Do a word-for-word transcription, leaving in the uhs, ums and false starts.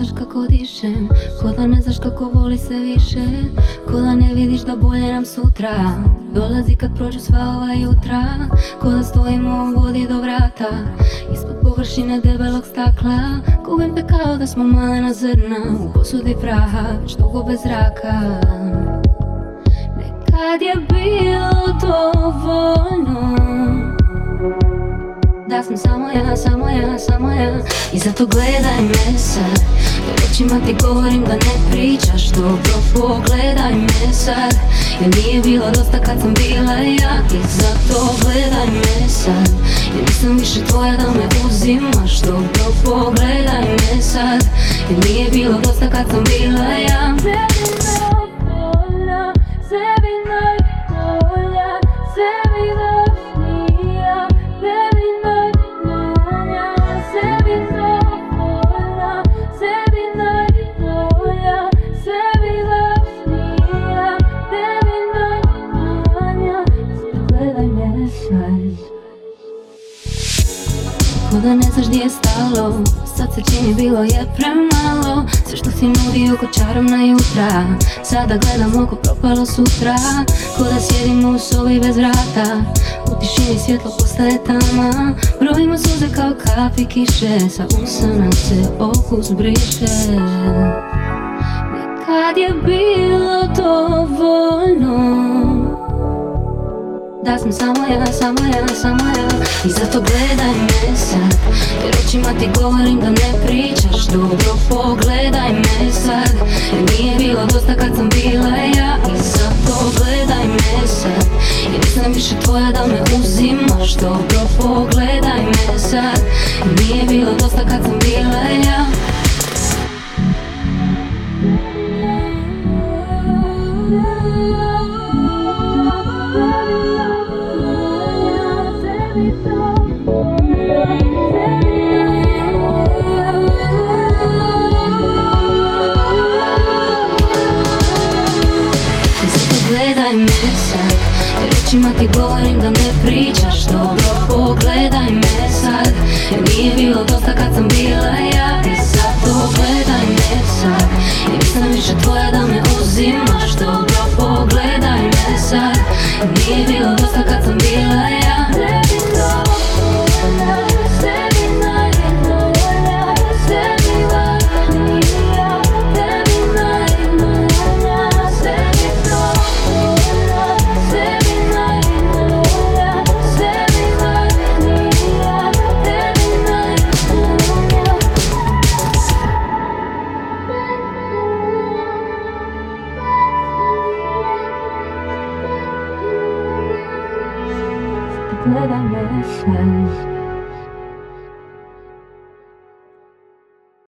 znaš kako dišem, ko da ne znaš kako voli se više, ko da ne vidiš da bolje nam sutra dolazi kad prođu sva ova jutra. Ko da stojimo u vodi do vrata, ispod površine debelog stakla. Gubim te kao da smo malena zrna u posudi praha, već dugo bez zraka. Nekad je bilo dovoljno da sam samo ja, samo ja, samo ja. I zato gledaj me sad, jer očima ti govorim da ne pričaš dobro. Pogledaj me sad, jer nije bilo dosta kad sam bila ja. I zato gledaj me sad, jer nisam više tvoja da me uzimaš dobro. Pogledaj me sad, jer nije bilo dosta kad sam bila ja. Sebi najbolja, sebi najbolja, sebi najbolja, sebi najbolja, sebi najbolja, sebi najbolja, sebi najbolja, sebi najbolja. Gledaj me sad, ko da ne znaš gdje je stalo, sad se čini bilo je premalo. Sve što si nudio ko čarobna jutra, sada gledam oko propalo sutra. Ko da sjedimo u sobi bez vrata, u tišini svjetlo postaje tama. Brojimo suze kao kapi kiše, sa usana se okus briše. Nekad je bilo dovoljno da sam samo ja, samo ja, samo ja. I zato gledaj me sad, jer očima ti govorim da ne pričaš dobro. Pogledaj me sad, jer nije bilo dosta kad sam bila ja. I zato gledaj me sad, jer nisam više tvoja da me uzimaš dobro. Pogledaj me sad, jer nije bilo dosta kad sam bila ja. Gledaj me sad, jer očima ti govorim da ne pričaš dobro. Pogledaj me sad, jer nije bilo dosta kad sam bila ja. I zato gledaj me sad, jer nisam više tvoja da me uzimaš dobro. Pogledaj me sad, jer nije bilo dosta kad sam bila ja. Gledaj me sad.